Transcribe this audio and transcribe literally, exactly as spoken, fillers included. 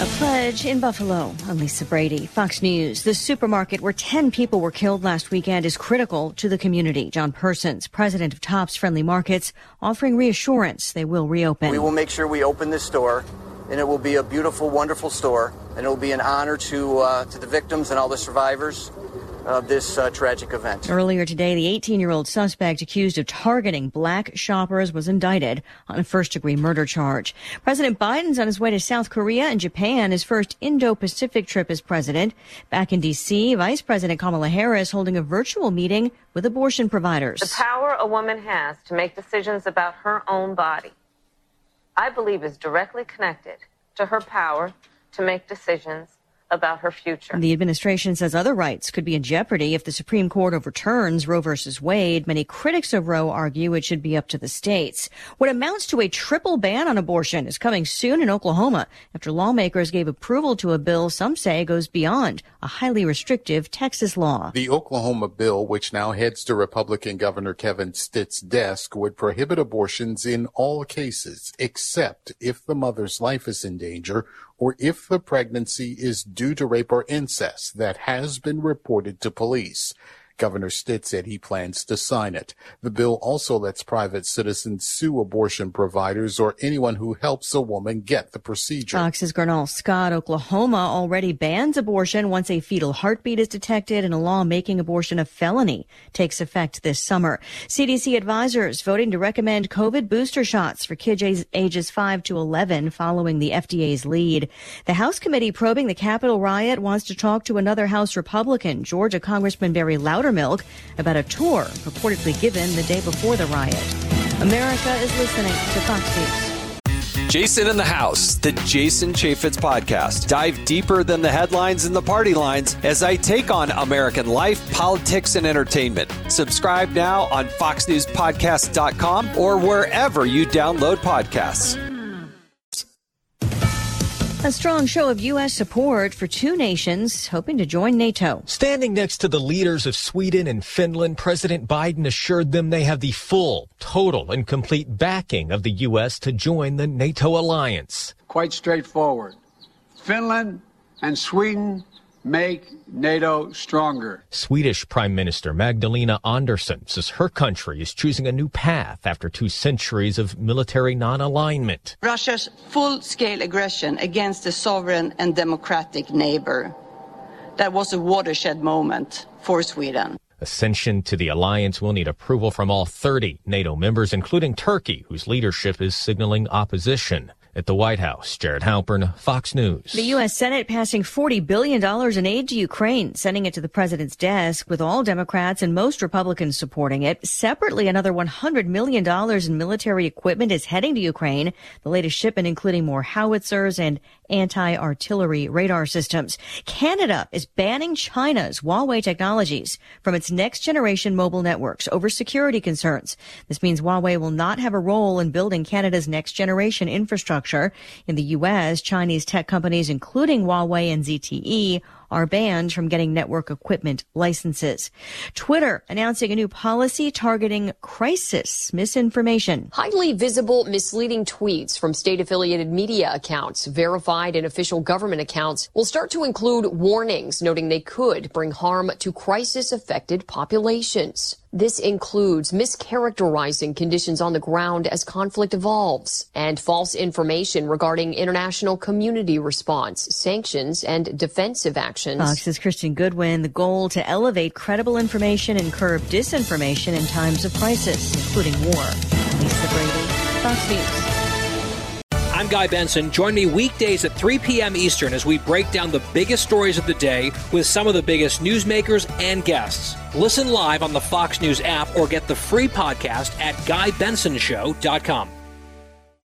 A pledge in Buffalo. I'm Lisa Brady, Fox News. The supermarket where ten people were killed last weekend is critical to the community. John Persons, president of Tops Friendly Markets, offering reassurance they will reopen. We will make sure we open this store, and it will be a beautiful, wonderful store, and it will be an honor to uh, to the victims and all the survivors of this uh, tragic event. Earlier today, the eighteen-year-old suspect accused of targeting black shoppers was indicted on a first-degree murder charge. President Biden's on his way to South Korea and Japan, his first Indo-Pacific trip as president. Back in D C, Vice President Kamala Harris holding a virtual meeting with abortion providers. The power a woman has to make decisions about her own body, I believe, is directly connected to her power to make decisions about her future. The administration says other rights could be in jeopardy if the Supreme Court overturns Roe versus Wade. Many critics of Roe argue it should be up to the states. What amounts to a triple ban on abortion is coming soon in Oklahoma after lawmakers gave approval to a bill some say goes beyond a highly restrictive Texas law. The Oklahoma bill, which now heads to Republican Governor Kevin Stitt's desk, would prohibit abortions in all cases, except if the mother's life is in danger or if the pregnancy is due to rape or incest that has been reported to police. Governor Stitt said he plans to sign it. The bill also lets private citizens sue abortion providers or anyone who helps a woman get the procedure. Fox's Garnell Scott. Oklahoma already bans abortion once a fetal heartbeat is detected, and a law making abortion a felony takes effect this summer. C D C advisors voting to recommend COVID booster shots for kids ages five to eleven following the F D A's lead. The House committee probing the Capitol riot wants to talk to another House Republican, Georgia Congressman Barry Loudermilk, about a tour purportedly given the day before the riot. America is listening to Fox News. Jason in the House, the Jason Chaffetz podcast. Dive deeper than the headlines and the party lines as I take on American life, politics, and entertainment. Subscribe now on fox news podcast dot com or wherever you download podcasts. A strong show of U S support for two nations hoping to join NATO. Standing next to the leaders of Sweden and Finland, President Biden assured them they have the full, total, and complete backing of the U S to join the NATO alliance. Quite straightforward. Finland and Sweden make NATO stronger. Swedish Prime Minister Magdalena Andersson says her country is choosing a new path after two centuries of military non-alignment. Russia's full-scale aggression against a sovereign and democratic neighbor. That was a watershed moment for Sweden. Ascension to the alliance will need approval from all thirty NATO members, including Turkey, whose leadership is signaling opposition. At the White House, Jared Halpern, Fox News. The U S Senate passing forty billion dollars in aid to Ukraine, sending it to the president's desk, with all Democrats and most Republicans supporting it. Separately, another one hundred million dollars in military equipment is heading to Ukraine, the latest shipment including more howitzers and anti-artillery radar systems. Canada is banning China's Huawei technologies from its next-generation mobile networks over security concerns. This means Huawei will not have a role in building Canada's next-generation infrastructure. In the U S, Chinese tech companies, including Huawei and Z T E, are banned from getting network equipment licenses. Twitter announcing a new policy targeting crisis misinformation. Highly visible, misleading tweets from state-affiliated media accounts, verified and official government accounts, will start to include warnings noting they could bring harm to crisis-affected populations. This includes mischaracterizing conditions on the ground as conflict evolves and false information regarding international community response, sanctions, and defensive actions. Fox's Kristen Goodwin, the goal to elevate credible information and curb disinformation in times of crisis, including war. Lisa Brady, Fox News. I'm Guy Benson. Join me weekdays at three p.m. Eastern as we break down the biggest stories of the day with some of the biggest newsmakers and guests. Listen live on the Fox News app or get the free podcast at guy benson show dot com.